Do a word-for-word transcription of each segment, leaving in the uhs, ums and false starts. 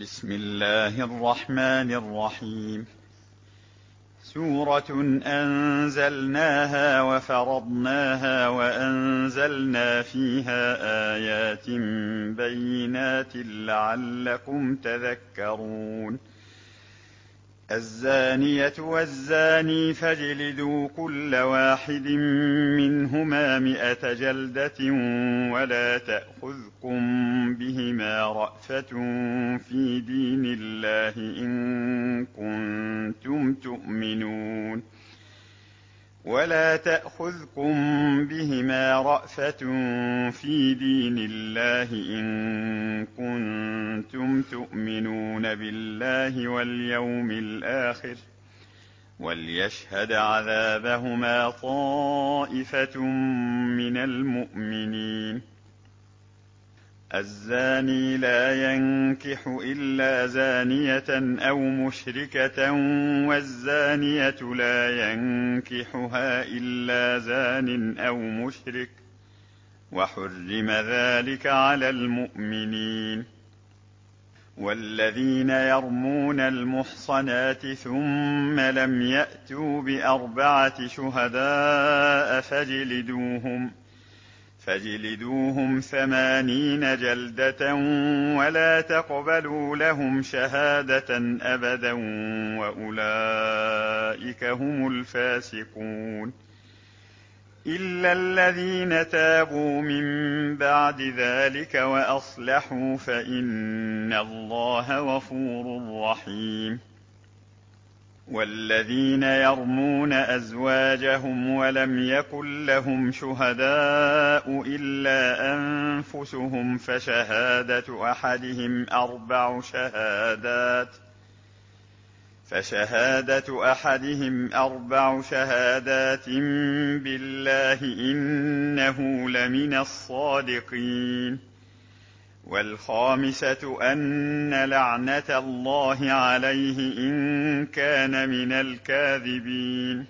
بسم الله الرحمن الرحيم. سورة أنزلناها وفرضناها وأنزلنا فيها آيات بينات لعلكم تذكرون. الزانية والزاني فاجلدوا كل واحد منهما مئة جلدة ولا تأخذكم بهما رأفة في دين الله إن كنتم تؤمنون ولا تأخذكم بهما رأفة في دين الله إن كنتم تؤمنون بالله واليوم الآخر وليشهد عذابهما طائفة من المؤمنين. الزاني لا ينكح إلا زانية أو مشركة والزانية لا ينكحها إلا زان أو مشرك وحرم ذلك على المؤمنين. والذين يرمون المحصنات ثم لم يأتوا بأربعة شهداء فاجلدوهم فاجلدوهم ثمانين جلدة ولا تقبلوا لهم شهادة أبدا وأولئك هم الفاسقون. إلا الذين تابوا من بعد ذلك وأصلحوا فإن الله غفور رحيم. والذين يرمون أزواجهم ولم يكن لهم شهداء إلا أنفسهم فشهادة أحدهم أربع شهادات فشهادة أحدهم أربع شهادات بالله إنه لمن الصادقين. والخامسة أن لعنة الله عليه إن كان من الكاذبين.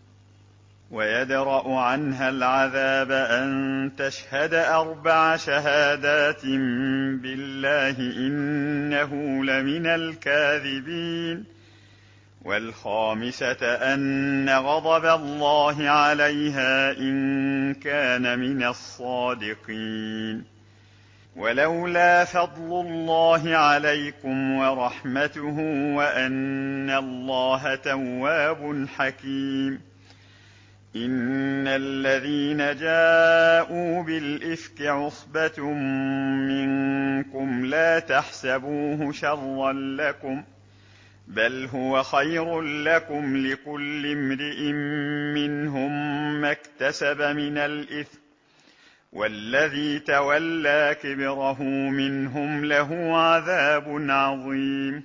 ويدرأ عنها العذاب أن تشهد أربع شهادات بالله إنه لمن الكاذبين. والخامسة أن غضب الله عليها إن كان من الصادقين. ولولا فضل الله عليكم ورحمته وأن الله تواب حكيم. إن الذين جاءوا بالإفك عصبة منكم لا تحسبوه شرا لكم بل هو خير لكم لكل امرئ منهم ما اكتسب من الإثم والذي تولى كبره منهم له عذاب عظيم.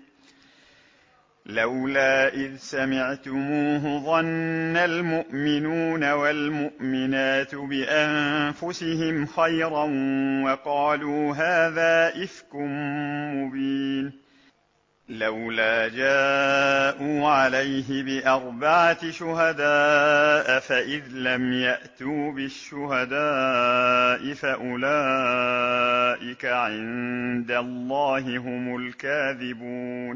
لولا إذ سمعتموه ظن المؤمنون والمؤمنات بأنفسهم خيرا وقالوا هذا إفك مبين. لولا جاءوا عليه بأربعة شهداء فإذ لم يأتوا بالشهداء فأولئك عند الله هم الكاذبون.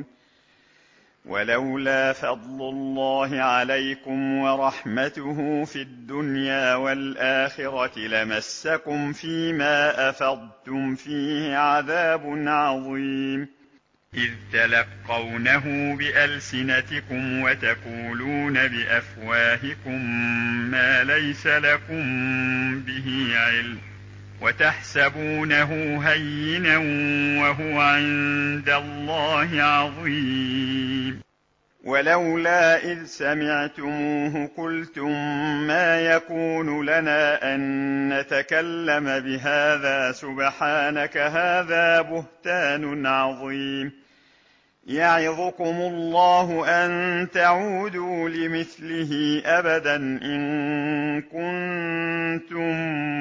ولولا فضل الله عليكم ورحمته في الدنيا والآخرة لمسكم فيما أفضتم فيه عذاب عظيم. إذ تلقونه بألسنتكم وتقولون بأفواهكم ما ليس لكم به علم وتحسبونه هينا وهو عند الله عظيم. ولولا إذ سمعتموه قلتم ما يكون لنا أن نتكلم بهذا سبحانك هذا بهتان عظيم. يعظكم الله أن تعودوا لمثله أبدا إن كنتم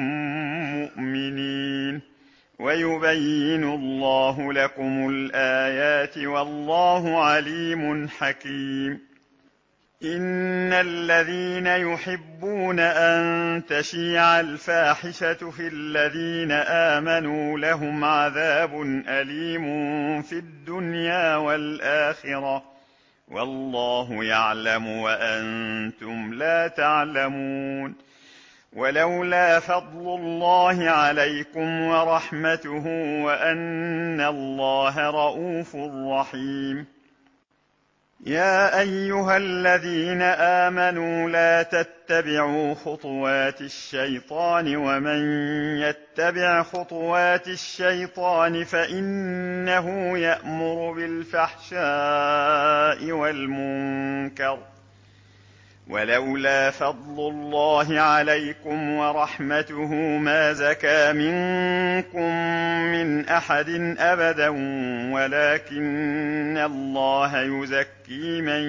مؤمنين ويبين الله لكم الآيات والله عليم حكيم. إن الذين يحبون أن تشيع الفاحشة في الذين آمنوا لهم عذاب أليم في الدنيا والآخرة والله يعلم وأنتم لا تعلمون. ولولا فضل الله عليكم ورحمته وأن الله رءوف رحيم. يا أيها الذين آمنوا لا تتبعوا خطوات الشيطان ومن يتبع خطوات الشيطان فإنه يأمر بالفحشاء والمنكر. ولولا فضل الله عليكم ورحمته ما زكى منكم من أحد أبدا ولكن الله يزكي من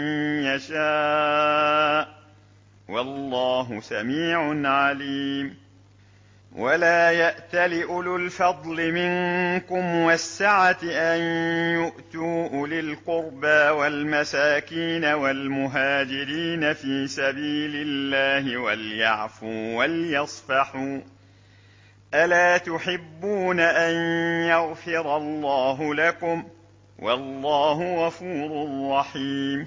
يشاء والله سميع عليم. ولا يأتل أولو الفضل منكم والسعة أن يؤتوا أولي القربى والمساكين والمهاجرين في سبيل الله وليعفوا وليصفحوا ألا تحبون أن يغفر الله لكم والله غفور رحيم.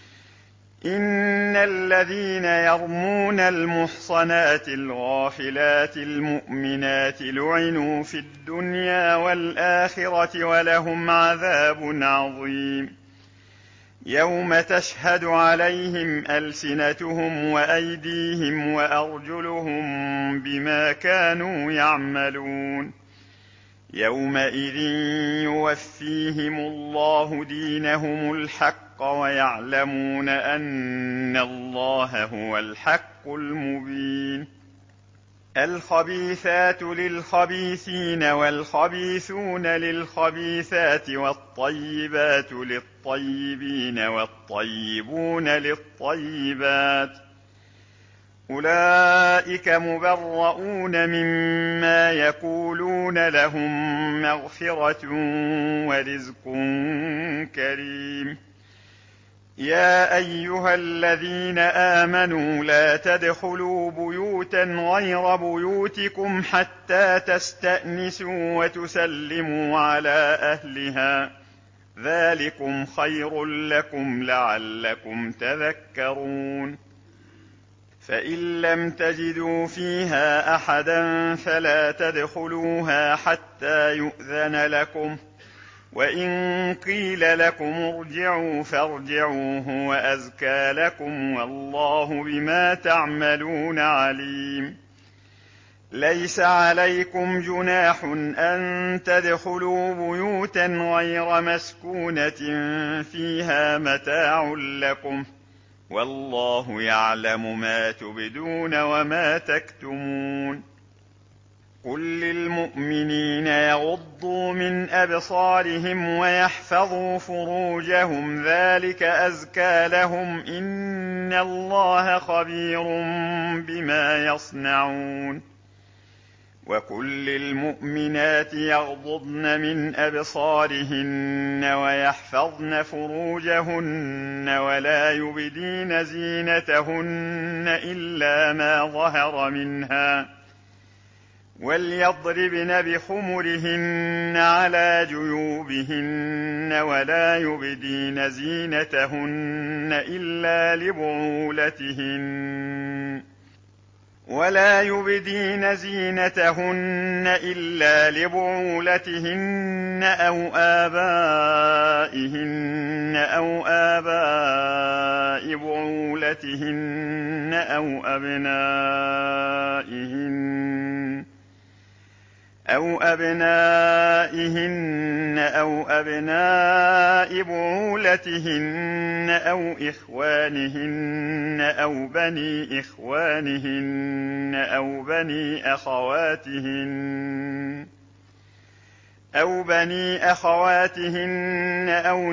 إن الذين يرمون المحصنات الغافلات المؤمنات لعنوا في الدنيا والآخرة ولهم عذاب عظيم. يوم تشهد عليهم ألسنتهم وأيديهم وأرجلهم بما كانوا يعملون. يومئذ يوفيهم الله دينهم الحق ويعلمون أن الله هو الحق المبين. الخبيثات للخبيثين والخبيثون للخبيثات والطيبات للطيبين والطيبون للطيبات أولئك مبرؤون مما يقولون لهم مغفرة ورزق كريم. يا أيها الذين آمنوا لا تدخلوا بيوتا غير بيوتكم حتى تستأنسوا وتسلموا على أهلها ذلكم خير لكم لعلكم تذكرون. فإن لم تجدوا فيها أحدا فلا تدخلوها حتى يؤذن لكم وإن قيل لكم ارجعوا فارجعوا هو أزكى لكم والله بما تعملون عليم. ليس عليكم جناح أن تدخلوا بيوتا غير مسكونة فيها متاع لكم والله يعلم ما تبدون وما تكتمون. قل للمؤمنين يغضوا من أبصارهم ويحفظوا فروجهم ذلك أزكى لهم إن الله خبير بما يصنعون. وقل للمؤمنات يغضضن من أبصارهن ويحفظن فروجهن ولا يبدين زينتهن إلا ما ظهر منها وليضربن بخمرهن على جيوبهن ولا يبدين زينتهن إلا لبعولتهن ولا يبدين زينتهن إلا لبعولتهن أو آبائهن أو آباء بعولتهن أو أبنائهن أو أبنائهن أو أبناء بعولتهن أو إخوانهن أو بني إخوانهن أو بني أخواتهن أو بني أخواتهن أو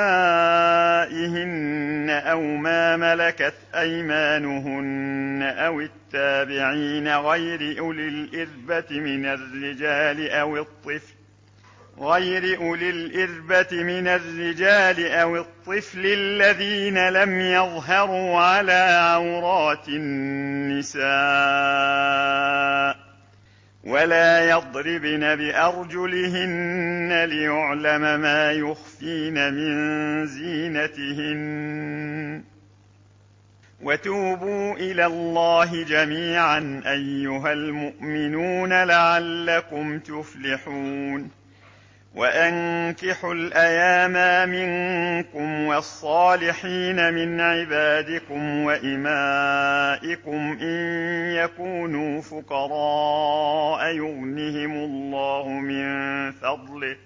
نسائهن أو ما ملكت أيمانهن أو التابعين غير أولي الإربة من الرجال أو الطفل غير أولي الإربة من الرجال أو الطفل الذين لم يظهروا على عورات النساء ولا يضربن بأرجلهن ليعلم ما يخفين من زينتهن وتوبوا إلى الله جميعا أيها المؤمنون لعلكم تفلحون وأنكحوا الأيام منكم والصالحين من عبادكم وإمائكم إن يكونوا فقراء يغنهم الله من فضله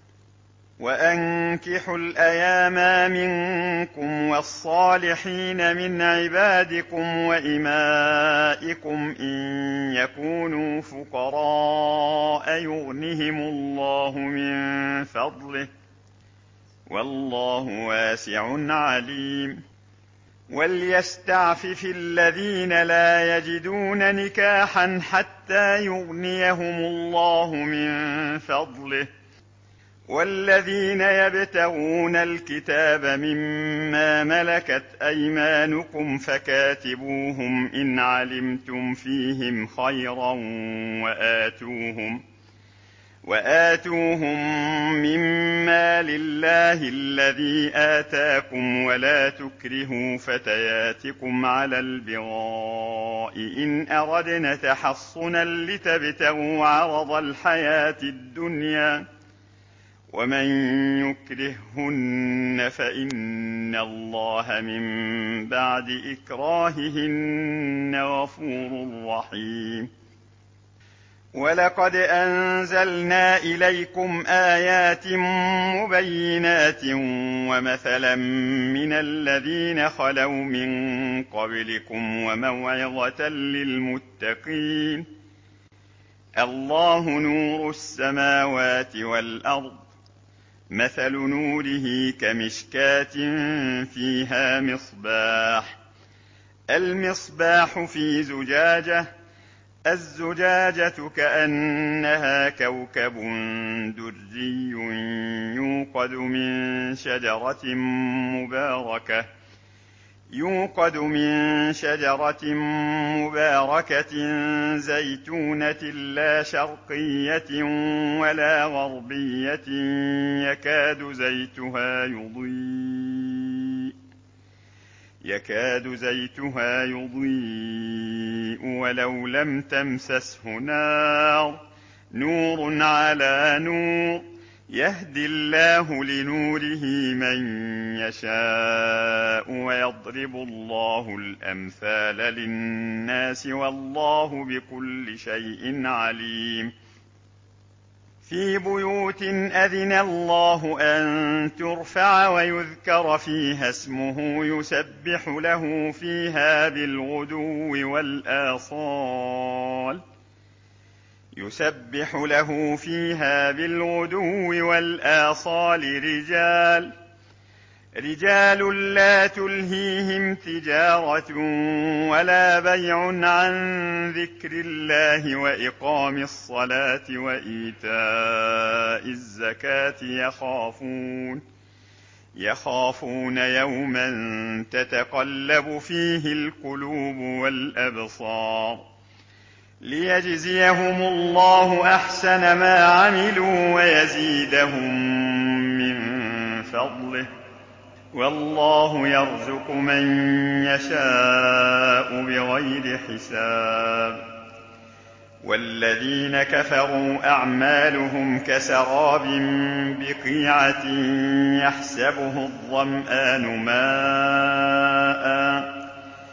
وأنكحوا الأيام منكم والصالحين من عبادكم وإمائكم إن يكونوا فقراء يغنهم الله من فضله والله واسع عليم وليستعفف الذين لا يجدون نكاحا حتى يغنيهم الله من فضله والذين يبتغون الكتاب مما ملكت أيمانكم فكاتبوهم إن علمتم فيهم خيرا وآتوهم, وآتوهم مما لله الذي آتاكم ولا تكرهوا فتياتكم على البغاء إن أردن تحصنا لتبتغوا عرض الحياة الدنيا ومن يكرههن فإن الله من بعد إكراههن غفور رحيم ولقد أنزلنا إليكم آيات مبينات ومثلا من الذين خلوا من قبلكم وموعظة للمتقين الله نور السماوات والأرض مثل نوره كمشكاة فيها مصباح المصباح في زجاجة الزجاجة كأنها كوكب دري يوقد من شجرة مباركة يوقد من شجرة مباركة زيتونة لا شرقية ولا غربية يكاد زيتها يضيء يكاد زيتها يضيء ولو لم تمسسه نار نور على نور يهدي الله لنوره من يشاء ويضرب الله الأمثال للناس والله بكل شيء عليم في بيوت أذن الله أن ترفع ويذكر فيها اسمه يسبح له فيها بالغدو والآصال يسبح له فيها بالغدو والآصال رجال رجال لا تلهيهم تجارة ولا بيع عن ذكر الله وإقام الصلاة وإيتاء الزكاة يخافون يخافون يوما تتقلب فيه القلوب والأبصار ليجزيهم الله أحسن ما عملوا ويزيدهم من فضله والله يرزق من يشاء بغير حساب والذين كفروا أعمالهم كسراب بقيعة يحسبه الظمآن ماءً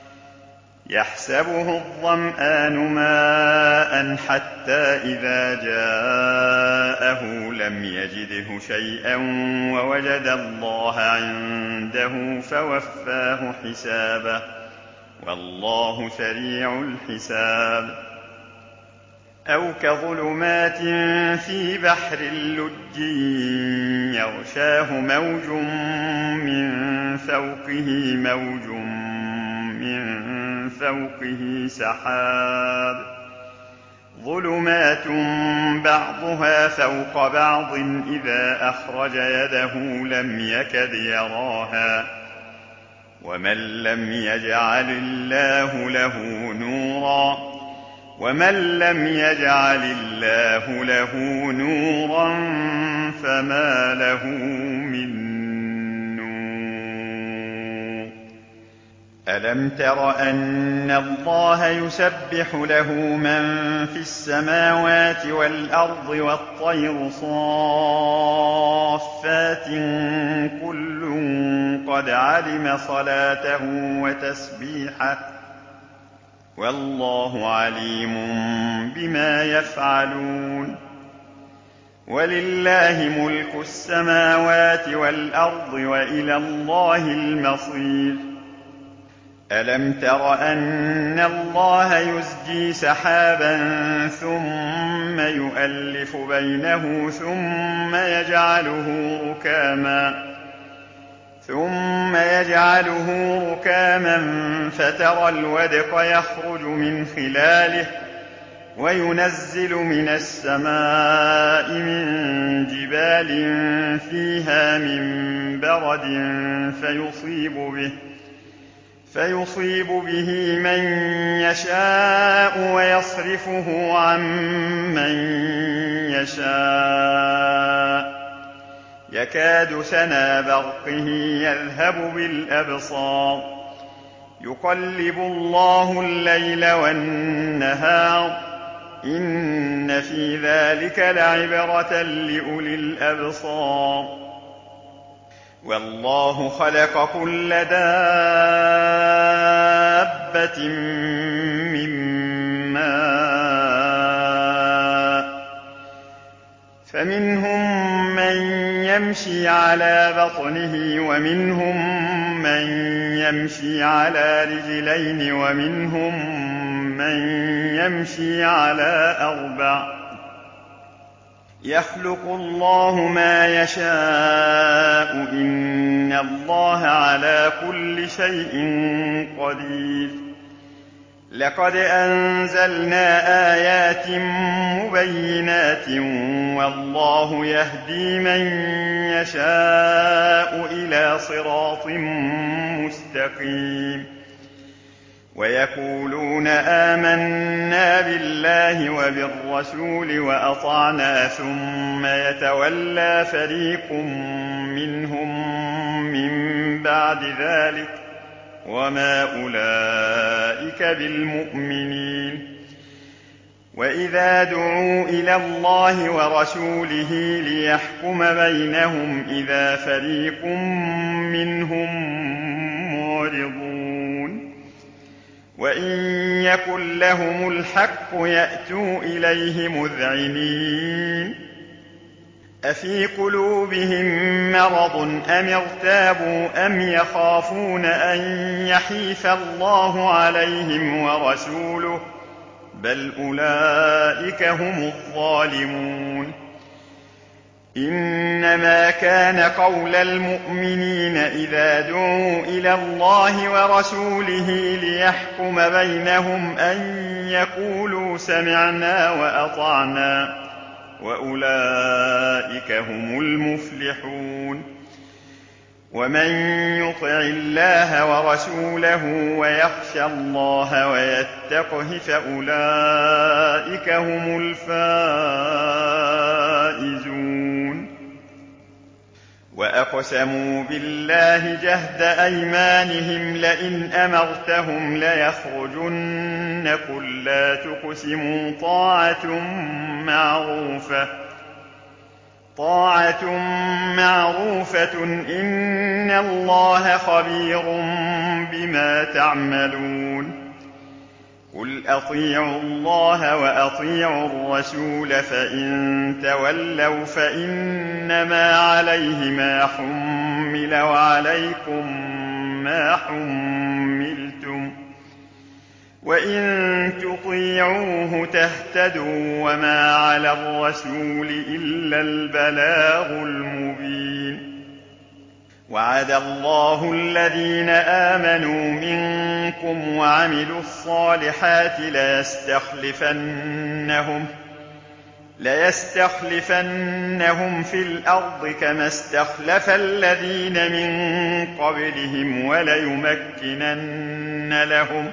يحسبه الظمآن ماء حتى إذا جاءه لم يجده شيئا ووجد الله عنده فوفاه حسابه والله سريع الحساب أو كظلمات في بحر اللج يغشاه موج من فوقه موج من فوقه سحاب ظلمات بعضها فوق بعض إذا أخرج يده لم يكد يراها ومن لم يجعل الله له نورا ومن لم يجعل الله له نورا فما له من ألم تر أن الله يسبح له من في السماوات والأرض والطير صافات كل قد علم صلاته وتسبيحه والله عليم بما يفعلون ولله ملك السماوات والأرض وإلى الله المصير ألم تر أن الله يزجي سحابا ثم يؤلف بينه ثم يجعله ركاما ثم يجعله ركاما فترى الودق يخرج من خلاله وينزل من السماء من جبال فيها من برد فيصيب به فيصيب به من يشاء ويصرفه عن من يشاء يكاد سنا برقه يذهب بالأبصار يقلب الله الليل والنهار إن في ذلك لعبرة لأولي الأبصار والله خلق كل دابة من ماء فمنهم من يمشي على بطنه ومنهم من يمشي على رجلين ومنهم من يمشي على أربع يخلق الله ما يشاء إن الله على كل شيء قدير لقد أنزلنا آيات مبينات والله يهدي من يشاء إلى صراط مستقيم ويقولون آمنا بالله وبالرسول وأطعنا ثم يتولى فريق منهم من بعد ذلك وما أولئك بالمؤمنين وإذا دعوا إلى الله ورسوله ليحكم بينهم إذا فريق منهم معرضون وإن يكن لهم الحق يأتوا إليه مذعنين أفي قلوبهم مرض أم ارتابوا أم يخافون أن يحيف الله عليهم ورسوله بل أولئك هم الظالمون إنما كان قول المؤمنين إذا دعوا إلى الله ورسوله ليحكم بينهم أن يقولوا سمعنا وأطعنا وأولئك هم المفلحون ومن يطع الله ورسوله ويخشى الله ويتقه فأولئك هم الفائزون وأقسموا بالله جهد أيمانهم لئن أمرتهم ليخرجن قل لا تقسموا طاعة معروفة طاعة معروفة إن الله خبير بما تعملون قل أطيعوا الله وأطيعوا الرسول فإن تولوا فإنما عليه ما حمل وعليكم ما حملتم وإن تطيعوه تهتدوا وما على الرسول إلا البلاغ المبين وعد الله الذين آمنوا منكم وعملوا الصالحات ليستخلفن ليستخلفنهم ليستخلفنهم في الأرض كما استخلف الذين من قبلهم وليمكنن لهم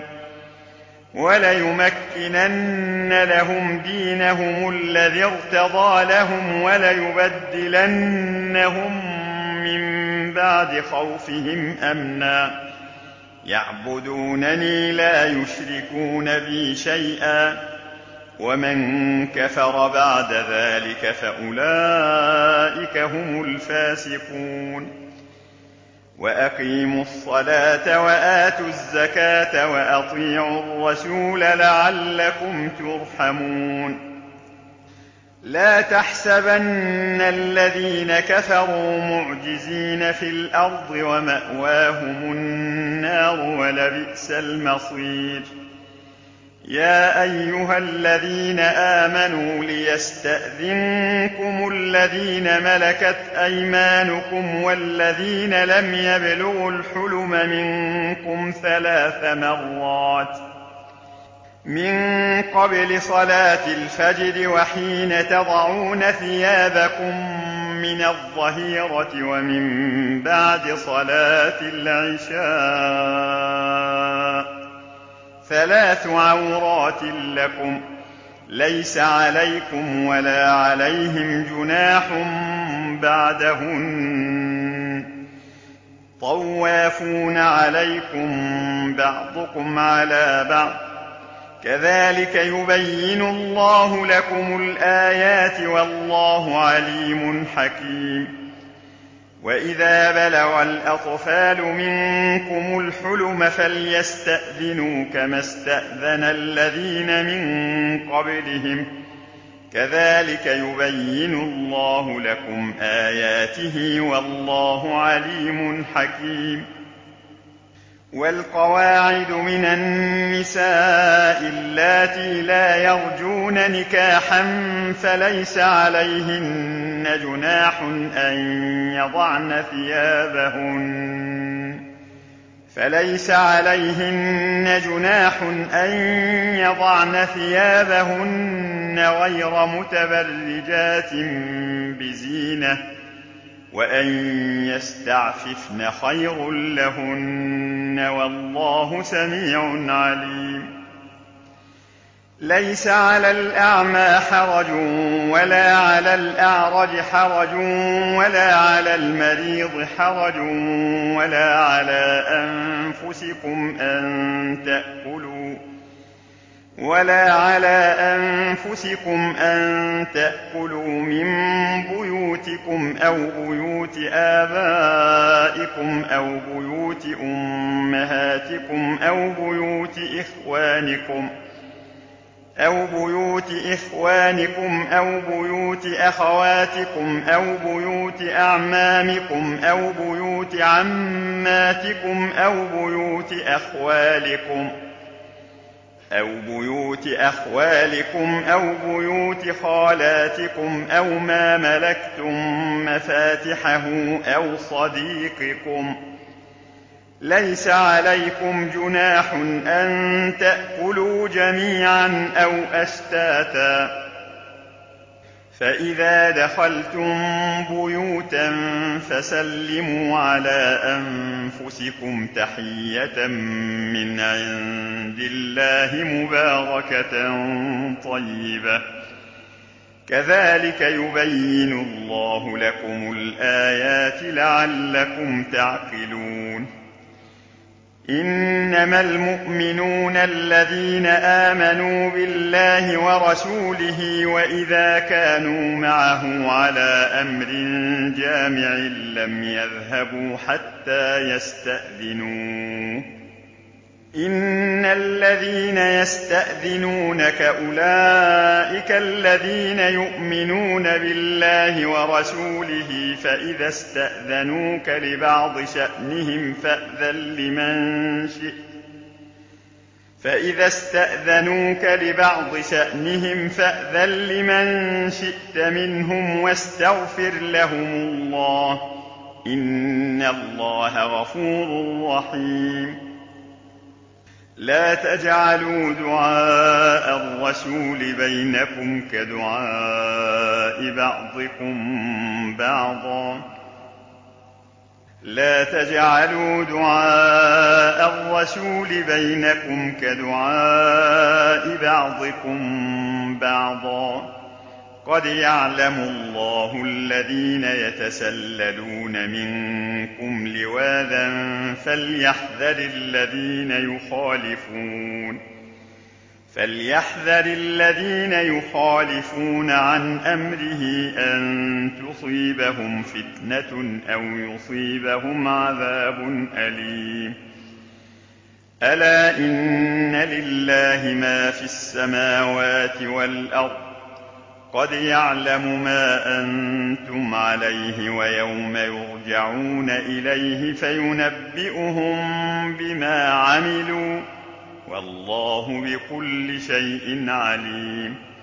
وليمكنن لهم دينهم الذي ارتضى لهم وليبدلنهم من بعد خوفهم أمنا يعبدونني لا يشركون بي شيئا ومن كفر بعد ذلك فأولئك هم الفاسقون وأقيموا الصلاة وآتوا الزكاة وأطيعوا الرسول لعلكم ترحمون لا تحسبن الذين كفروا معجزين في الأرض ومأواهم النار ولبئس المصير يا أيها الذين آمنوا ليستأذنكم الذين ملكت أيمانكم والذين لم يبلغوا الحلم منكم ثلاث مرات من قبل صلاة الفجر وحين تضعون ثيابكم من الظهيرة ومن بعد صلاة العشاء ثلاث عورات لكم ليس عليكم ولا عليهم جناح بعدهن طوافون عليكم بعضكم على بعض كذلك يبين الله لكم الآيات والله عليم حكيم وإذا بلغ الأطفال منكم الحلم فليستأذنوا كما استأذن الذين من قبلهم كذلك يبين الله لكم آياته والله عليم حكيم والقواعد من النساء اللاتي لا يرجون نكاحا فليس عليهن جناح أن يضعن ثيابهن فليس عليهن جناح أن يضعن ثيابهن غير متبرجات بزينة وأن يستعففن خير لهن والله سميع عليم ليس على الأعمى حرج ولا على الأعرج حرج ولا على المريض حرج ولا على أنفسكم أن تأكلوا ولا على أنفسكم أن تأكلوا من بيوتكم أو بيوت آبائكم أو بيوت أمهاتكم أو بيوت إخوانكم أو بيوت إخوانكم أو بيوت أخواتكم أو بيوت أعمامكم أو بيوت عماتكم أو بيوت أخوالكم أو بيوت أخوالكم أو بيوت خالاتكم أو ما ملكتم مفاتحه أو صديقكم ليس عليكم جناح أن تأكلوا جميعا أو أشتاتا فإذا دخلتم بيوتا فسلموا على أنفسكم تحية من عند الله مباركة طيبة كذلك يبين الله لكم الآيات لعلكم تعقلون إنما المؤمنون الذين آمنوا بالله ورسوله وإذا كانوا معه على أمر جامع لم يذهبوا حتى يستأذنوه إن الذين يستأذنونك أولئك الذين يؤمنون بالله ورسوله فإذا استأذنوك لبعض شأنهم فأذن لمن شئت فإذا استأذنوك لبعض شأنهم فأذن لمن شئت منهم واستغفر لهم الله إن الله غفور رحيم لا تجعلوا دعاء الرسول بينكم كدعاء بعضكم بعضا لا تجعلوا دعاء الرسول بينكم كدعاء بعضكم بعضا قد يعلم الله الذين يتسللون منكم لواذا فليحذر الذين يخالفون فليحذر الذين يخالفون عن أمره أن تصيبهم فتنة أو يصيبهم عذاب أليم ألا إن لله ما في السماوات والأرض قد يعلم ما أنتم عليه ويوم يرجعون إليه فينبئهم بما عملوا والله بكل شيء عليم